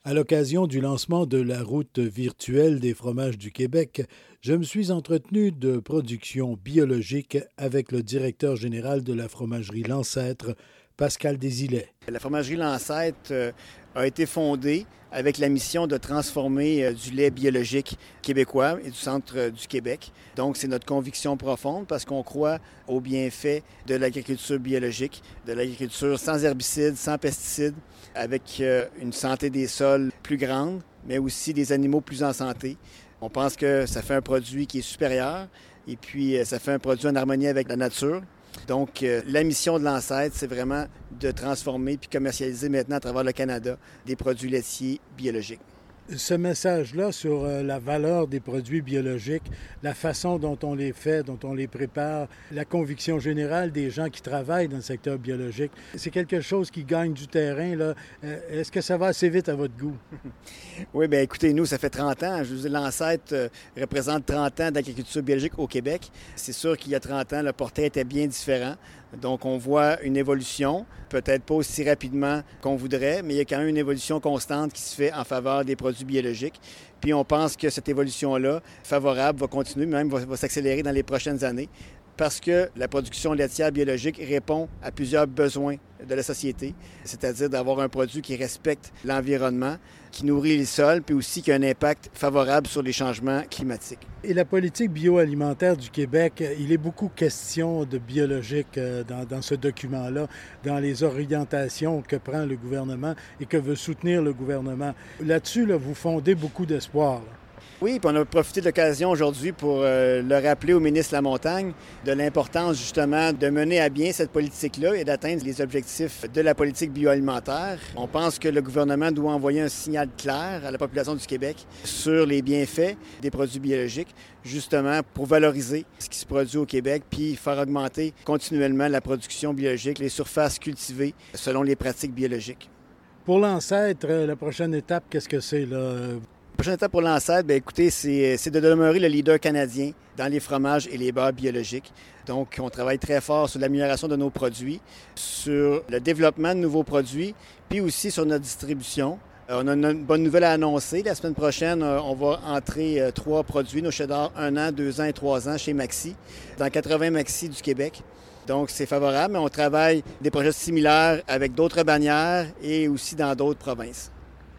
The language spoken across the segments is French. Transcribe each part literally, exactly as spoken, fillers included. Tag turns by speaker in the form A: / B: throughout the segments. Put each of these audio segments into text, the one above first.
A: À l'occasion du lancement de la route virtuelle des fromages du Québec, je me suis entretenu de production biologique avec le directeur général de la fromagerie L'Ancêtre, Pascal Desilets.
B: La fromagerie L'Ancêtre euh, a été fondée avec la mission de transformer euh, du lait biologique québécois et du centre euh, du Québec. Donc, c'est notre conviction profonde parce qu'on croit aux bienfaits de l'agriculture biologique, de l'agriculture sans herbicides, sans pesticides, avec euh, une santé des sols plus grande, mais aussi des animaux plus en santé. On pense que ça fait un produit qui est supérieur et puis euh, ça fait un produit en harmonie avec la nature. Donc, euh, la mission de l'Ancêtre, c'est vraiment de transformer puis commercialiser maintenant à travers le Canada des produits laitiers biologiques.
A: Ce message-là sur euh, la valeur des produits biologiques, la façon dont on les fait, dont on les prépare, la conviction générale des gens qui travaillent dans le secteur biologique, c'est quelque chose qui gagne du terrain, là. Euh, est-ce que ça va assez vite à votre goût?
B: Oui, bien écoutez, nous, ça fait trente ans. Je vous dis, l'Ancêtre euh, représente trente ans d'agriculture biologique au Québec. C'est sûr qu'il y a trente ans, le portrait était bien différent. Donc, on voit une évolution, peut-être pas aussi rapidement qu'on voudrait, mais il y a quand même une évolution constante qui se fait en faveur des produits biologiques. Puis, on pense que cette évolution-là, favorable, va continuer, même va, va s'accélérer dans les prochaines années, parce que la production laitière biologique répond à plusieurs besoins de la société, c'est-à-dire d'avoir un produit qui respecte l'environnement, qui nourrit les sols, puis aussi qui a un impact favorable sur les changements climatiques.
A: Et la politique bioalimentaire du Québec, il est beaucoup question de biologique dans, dans ce document-là, dans les orientations que prend le gouvernement et que veut soutenir le gouvernement. Là-dessus, là, vous fondez beaucoup d'espoir. Là.
B: Oui, puis on a profité de l'occasion aujourd'hui pour euh, le rappeler au ministre Lamontagne de l'importance justement de mener à bien cette politique-là et d'atteindre les objectifs de la politique bioalimentaire. On pense que le gouvernement doit envoyer un signal clair à la population du Québec sur les bienfaits des produits biologiques, justement pour valoriser ce qui se produit au Québec puis faire augmenter continuellement la production biologique, les surfaces cultivées selon les pratiques biologiques.
A: Pour l'Ancêtre, la prochaine étape, qu'est-ce que c'est là?
B: La prochaine étape pour l'Ancêtre, bien, écoutez, c'est, c'est de demeurer le leader canadien dans les fromages et les beurres biologiques. Donc, on travaille très fort sur l'amélioration de nos produits, sur le développement de nouveaux produits, puis aussi sur notre distribution. Euh, on a une bonne nouvelle à annoncer. La semaine prochaine, euh, on va entrer euh, trois produits, nos cheddar un an, deux ans et trois ans chez Maxi, dans quatre-vingts Maxi du Québec. Donc, c'est favorable, mais on travaille des projets similaires avec d'autres bannières et aussi dans d'autres provinces.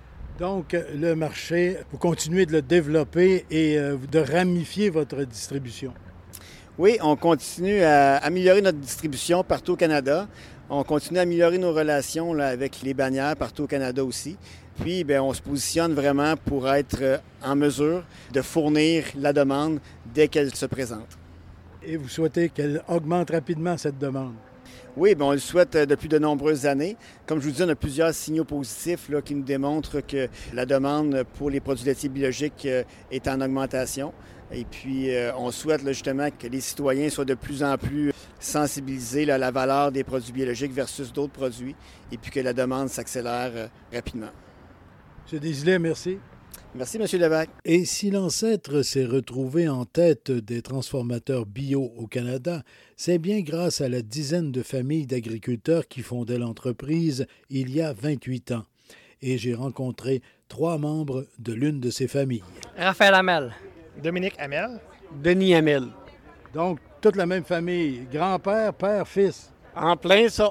A: Donc, le marché, vous continuez de le développer et de ramifier votre distribution.
B: Oui, on continue à améliorer notre distribution partout au Canada. On continue à améliorer nos relations là, avec les bannières partout au Canada aussi. Puis, bien, on se positionne vraiment pour être en mesure de fournir la demande dès qu'elle se présente.
A: Et vous souhaitez qu'elle augmente rapidement, cette demande?
B: Oui, bien, on le souhaite depuis de nombreuses années. Comme je vous dis, on a plusieurs signaux positifs là, qui nous démontrent que la demande pour les produits laitiers biologiques est en augmentation. Et puis, on souhaite là, justement que les citoyens soient de plus en plus sensibilisés là, à la valeur des produits biologiques versus d'autres produits et puis que la demande s'accélère rapidement.
A: M. Desilets, merci.
B: Merci, M. Levac.
A: Et si l'Ancêtre s'est retrouvé en tête des transformateurs bio au Canada, c'est bien grâce à la dizaine de familles d'agriculteurs qui fondaient l'entreprise il y a vingt-huit ans. Et j'ai rencontré trois membres de l'une de ces familles.
C: Raphaël Hamel.
D: Dominique Hamel.
C: Denis Hamel.
A: Donc, toute la même famille. Grand-père, père, fils.
C: En plein ça.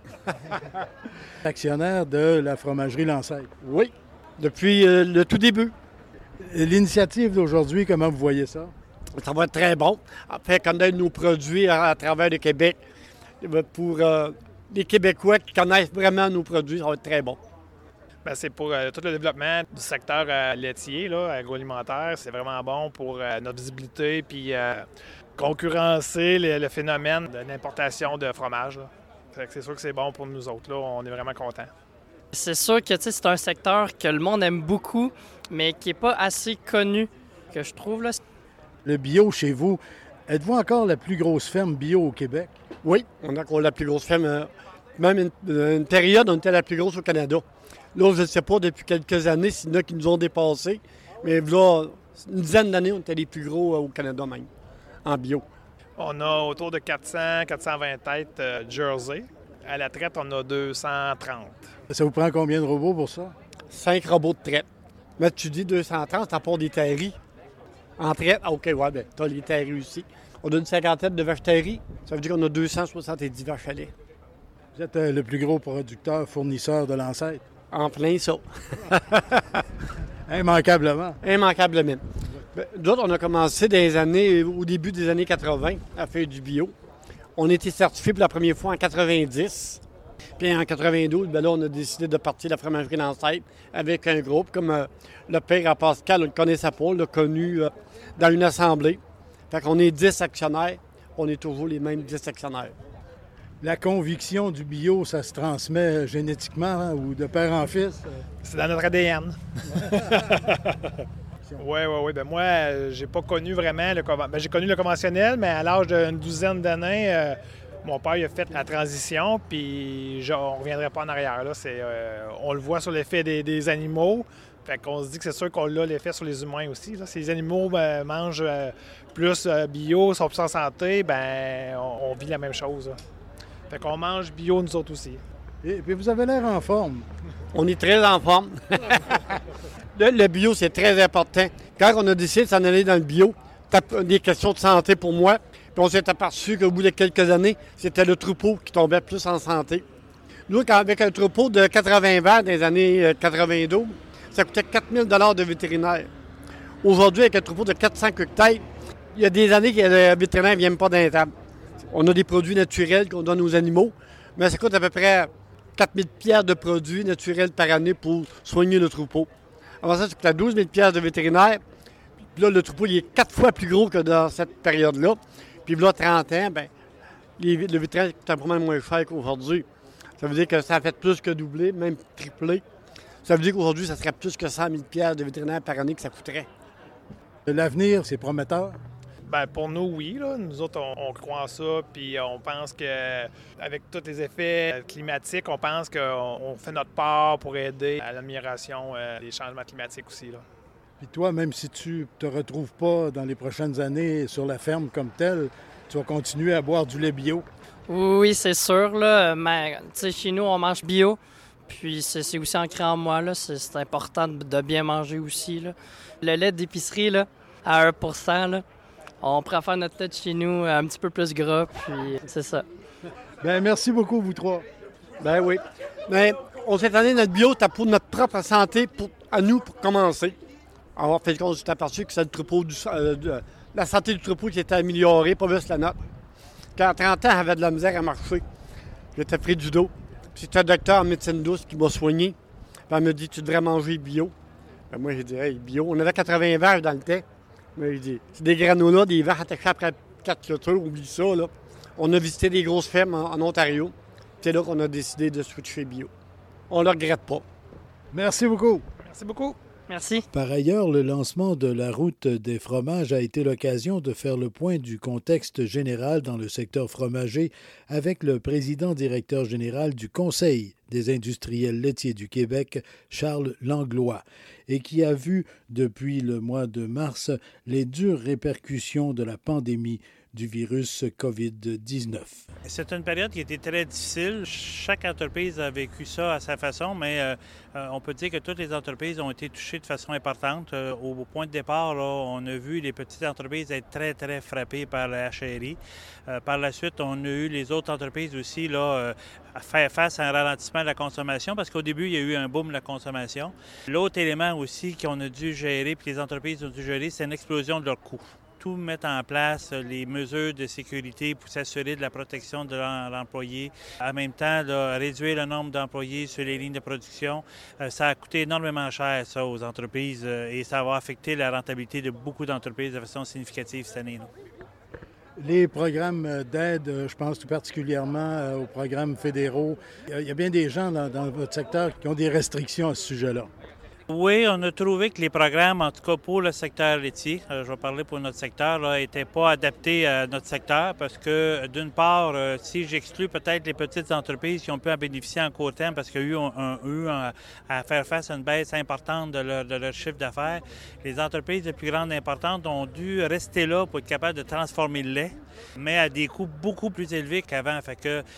A: Actionnaire de la fromagerie L'Ancêtre.
C: Oui. Depuis euh, le tout début.
A: L'initiative d'aujourd'hui, comment vous voyez ça?
C: Ça va être très bon. En fait, connaître nos produits à, à travers le Québec. Pour euh, les Québécois qui connaissent vraiment nos produits, ça va être très bon.
D: Bien, c'est pour euh, tout le développement du secteur euh, laitier, là, agroalimentaire. C'est vraiment bon pour euh, notre visibilité puis euh, concurrencer le, le phénomène de l'importation de fromage. Là. Fait que c'est sûr que c'est bon pour nous autres. Là. On est vraiment contents.
E: C'est sûr que c'est un secteur que le monde aime beaucoup, mais qui n'est pas assez connu, que je trouve. Là.
A: Le bio chez vous, êtes-vous encore la plus grosse ferme bio au Québec?
C: Oui, on est encore la plus grosse ferme. Euh, même une, une période, on était la plus grosse au Canada. Là, je ne sais pas, depuis quelques années, s'il y en a qui nous ont dépassés, mais là, une dizaine d'années, on était les plus gros au Canada même, en bio.
D: On a autour de quatre cents à quatre cent vingt têtes euh, Jersey. À la traite, on a deux cent trente.
A: Ça vous prend combien de robots pour ça?
C: cinq robots de traite. Mais tu dis deux cent trente, t'as pas des terris. En traite, ah, OK, ouais, bien, t'as les terris aussi. On a une cinquantaine de vaches terris. Ça veut dire qu'on a deux cent soixante-dix vaches à lait.
A: Vous êtes euh, le plus gros producteur, fournisseur de l'ancêtre.
C: En plein ça.
A: Immanquablement.
C: Immanquablement. Ben, d'autres, on a commencé des années, au début des années quatre-vingt à faire du bio. On a été certifié pour la première fois en quatre-vingt-dix. Puis en quatre-vingt-douze, ben là, on a décidé de partir de la fromagerie l'ancêtre avec un groupe comme euh, le père à Pascal, on le connaissait pas, on l'a connu euh, dans une assemblée. Fait qu'on est dix actionnaires, on est toujours les mêmes dix actionnaires.
A: La conviction du bio, ça se transmet génétiquement hein, ou de père en fils?
D: C'est dans notre A D N. Oui, oui, oui. Ben moi, euh, j'ai pas connu vraiment le conventionnel. Ben, j'ai connu le conventionnel, mais à l'âge d'une douzaine d'années, euh, mon père il a fait la transition, puis je, on ne reviendrait pas en arrière. Là. C'est, euh, on le voit sur l'effet des, des animaux. Fait qu'on se dit que c'est sûr qu'on a l'effet sur les humains aussi. Là. Si les animaux ben, mangent euh, plus euh, bio, sont plus en santé, ben on, on vit la même chose. Là. Fait qu'on mange bio, nous autres aussi.
A: Et puis vous avez l'air en forme.
C: On est très en forme. le, le bio, c'est très important. Quand on a décidé de s'en aller dans le bio, c'était des questions de santé pour moi. Puis on s'est aperçu qu'au bout de quelques années, c'était le troupeau qui tombait plus en santé. Nous, quand, avec un troupeau de quatre-vingts vaches dans les années quatre-vingt-douze, ça coûtait quatre mille dollars de vétérinaire. Aujourd'hui, avec un troupeau de quatre cents têtes, il y a des années que le vétérinaire ne vient pas dans les tables. On a des produits naturels qu'on donne aux animaux, mais ça coûte à peu près quatre mille dollars de produits naturels par année pour soigner le troupeau. Avant ça, ça coûtait douze mille dollars de vétérinaire. Puis là, le troupeau il est quatre fois plus gros que dans cette période-là. Puis là, trente ans, bien, les, le vétérinaire coûte vraiment moins cher qu'aujourd'hui. Ça veut dire que ça a fait plus que doubler, même tripler. Ça veut dire qu'aujourd'hui, ça serait plus que cent mille dollars de vétérinaire par année que ça coûterait.
A: L'avenir, c'est prometteur?
D: Bien, pour nous, oui. Là. Nous autres, on, on croit en ça, puis on pense qu'avec tous les effets climatiques, on pense qu'on on fait notre part pour aider à l'amélioration euh, des changements climatiques aussi. Là.
A: Puis toi, même si tu ne te retrouves pas dans les prochaines années sur la ferme comme telle, tu vas continuer à boire du lait bio?
E: Oui, c'est sûr. Là. Mais chez nous, on mange bio. Puis c'est, c'est aussi ancré en moi. Là. C'est, c'est important de, de bien manger aussi. Là. Le lait d'épicerie, là, à un pour cent, là, on préfère notre lait de chez nous un petit peu plus gras, puis c'est ça.
A: Bien, merci beaucoup, vous trois.
C: Ben oui. Mais on s'est donné notre bio, c'était pour notre propre santé, pour, à nous, pour commencer. Alors, fait qu'on s'est aperçu que c'est le troupeau du, euh, de, la santé du troupeau qui était améliorée, pas juste la nôtre. Quand à trente ans, j'avais de la misère à marcher. J'étais pris du dos. Puis c'est un docteur en médecine douce qui m'a soigné. Puis elle me dit, tu devrais manger bio. Ben moi, j'ai dit, hey, bio. On avait quatre-vingts vaches dans le temps. Mais il dit, c'est des granolas, des vaches attachées après quatre clôtures, oublie ça, là. On a visité des grosses fermes en, en Ontario. C'est là qu'on a décidé de switcher bio. On ne le regrette pas.
A: Merci beaucoup.
D: Merci beaucoup.
E: Merci.
A: Par ailleurs, le lancement de la route des fromages a été l'occasion de faire le point du contexte général dans le secteur fromager avec le président-directeur général du Conseil des industriels laitiers du Québec, Charles Langlois, et qui a vu depuis le mois de mars les dures répercussions de la pandémie du virus covid dix-neuf.
F: C'est une période qui a été très difficile. Chaque entreprise a vécu ça à sa façon, mais euh, on peut dire que toutes les entreprises ont été touchées de façon importante. Euh, au, au point de départ, là, on a vu les petites entreprises être très, très frappées par la H R I. Euh, par la suite, on a eu les autres entreprises aussi là, euh, à faire face à un ralentissement de la consommation, parce qu'au début, il y a eu un boom de la consommation. L'autre élément aussi qu'on a dû gérer, puis les entreprises ont dû gérer, c'est une explosion de leurs coûts. Tout mettre en place les mesures de sécurité pour s'assurer de la protection de l'employé. En même temps, là, réduire le nombre d'employés sur les lignes de production. Euh, ça a coûté énormément cher, ça, aux entreprises, euh, et ça va affecter la rentabilité de beaucoup d'entreprises de façon significative cette année. Là.
A: Les programmes d'aide, je pense tout particulièrement aux programmes fédéraux, il y a bien des gens dans, dans votre secteur qui ont des restrictions à ce sujet-là.
F: Oui, on a trouvé que les programmes, en tout cas pour le secteur laitier, euh, je vais parler pour notre secteur, n'étaient pas adaptés à notre secteur parce que, d'une part, euh, si j'exclus peut-être les petites entreprises qui ont pu en bénéficier en court terme parce qu'ils ont eu, un, eu un, à faire face à une baisse importante de leur, de leur chiffre d'affaires, les entreprises de plus grande importance ont dû rester là pour être capables de transformer le lait, mais à des coûts beaucoup plus élevés qu'avant. Fait que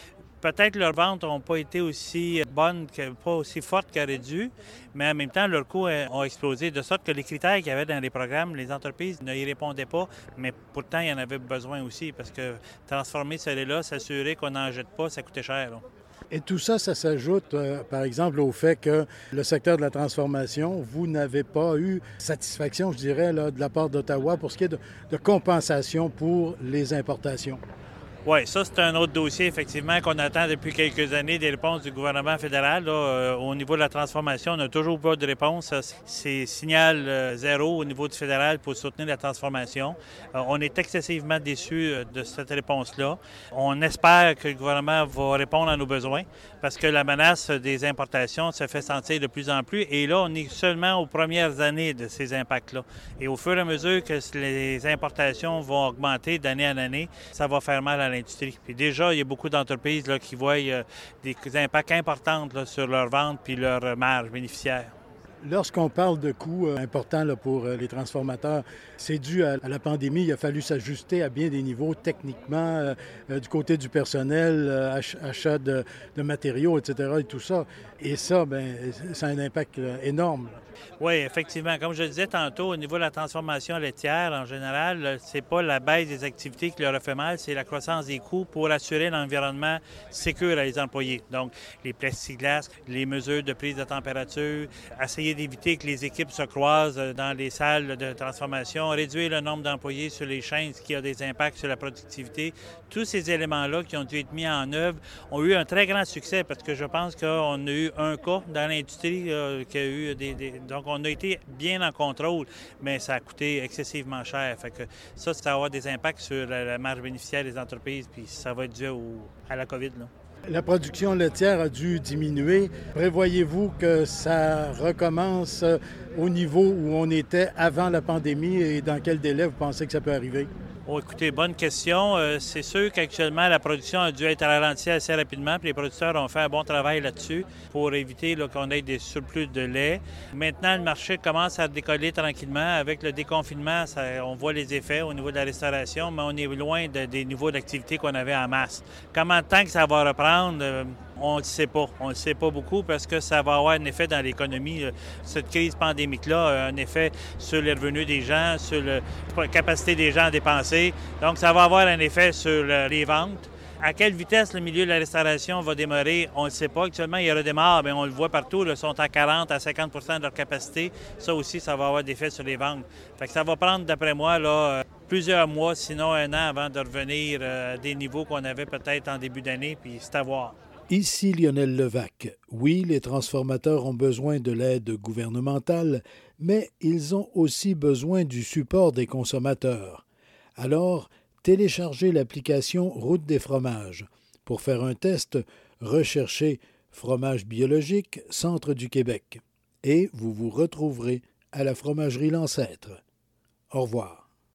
F: Peut-être leurs ventes n'ont pas été aussi bonnes, que, pas aussi fortes qu'elles auraient dû, mais en même temps, leurs coûts ont explosé, de sorte que les critères qu'il y avait dans les programmes, les entreprises ne y répondaient pas, mais pourtant, il y en avait besoin aussi, parce que transformer ce lait-là, s'assurer qu'on n'en jette pas, ça coûtait cher. Là.
A: Et tout ça, ça s'ajoute, euh, par exemple, au fait que le secteur de la transformation, vous n'avez pas eu satisfaction, je dirais, là, de la part d'Ottawa pour ce qui est de, de compensation pour les importations.
F: Oui, ça, c'est un autre dossier, effectivement, qu'on attend depuis quelques années des réponses du gouvernement fédéral. Là, euh, au niveau de la transformation, on n'a toujours pas de réponse. C'est signal euh, zéro au niveau du fédéral pour soutenir la transformation. Euh, on est excessivement déçus euh, de cette réponse-là. On espère que le gouvernement va répondre à nos besoins parce que la menace des importations se fait sentir de plus en plus. Et là, on est seulement aux premières années de ces impacts-là. Et au fur et à mesure que les importations vont augmenter d'année en année, ça va faire mal à l'industrie. Puis déjà, il y a beaucoup d'entreprises là, qui voient euh, des impacts importants là, sur leurs ventes puis leurs marges bénéficiaires.
A: Lorsqu'on parle de coûts euh, importants là, pour euh, les transformateurs, c'est dû à, à la pandémie. Il a fallu s'ajuster à bien des niveaux techniquement, euh, euh, du côté du personnel, euh, ach- achat de, de matériaux, et cetera et tout ça. Et ça, bien, ça a un impact euh, énorme.
F: Oui, effectivement. Comme je le disais tantôt, au niveau de la transformation laitière, en général, c'est pas la baisse des activités qui leur a fait mal, c'est la croissance des coûts pour assurer l'environnement sécure à les employés. Donc, les plexiglas, les mesures de prise de température, essayer d'éviter que les équipes se croisent dans les salles de transformation, réduire le nombre d'employés sur les chaînes, ce qui a des impacts sur la productivité. Tous ces éléments-là qui ont dû être mis en œuvre ont eu un très grand succès parce que je pense qu'on a eu un cas dans l'industrie euh, qui a eu des, des... Donc, on a été bien en contrôle, mais ça a coûté excessivement cher. Fait que ça, ça va avoir des impacts sur la, la marge bénéficiaire des entreprises, puis ça va être dû au, à la COVID. Là.
A: La production laitière a dû diminuer. Prévoyez-vous que ça recommence au niveau où on était avant la pandémie et dans quel délai vous pensez que ça peut arriver?
F: Oh, écoutez, bonne question. Euh, c'est sûr qu'actuellement, la production a dû être ralentie assez rapidement, puis les producteurs ont fait un bon travail là-dessus pour éviter là, qu'on ait des surplus de lait. Maintenant, le marché commence à décoller tranquillement. Avec le déconfinement, ça, on voit les effets au niveau de la restauration, mais on est loin de, des niveaux d'activité qu'on avait en masse. Comment de temps que ça va reprendre? Euh, On ne le sait pas. On ne le sait pas beaucoup parce que ça va avoir un effet dans l'économie. Cette crise pandémique-là a un effet sur les revenus des gens, sur la capacité des gens à dépenser. Donc, ça va avoir un effet sur les ventes. À quelle vitesse le milieu de la restauration va démarrer, on ne le sait pas. Actuellement, il redémarre, mais on le voit partout. Ils sont à quarante à cinquante pour cent de leur capacité. Ça aussi, ça va avoir des effets sur les ventes. Fait que ça va prendre, d'après moi, là, plusieurs mois, sinon un an, avant de revenir à des niveaux qu'on avait peut-être en début d'année, puis c'est à voir.
A: Ici Lionel Levac. Oui, les transformateurs ont besoin de l'aide gouvernementale, mais ils ont aussi besoin du support des consommateurs. Alors, téléchargez l'application Route des fromages. Pour faire un test, recherchez Fromage biologique, Centre du Québec. Et vous vous retrouverez à la fromagerie L'Ancêtre. Au revoir.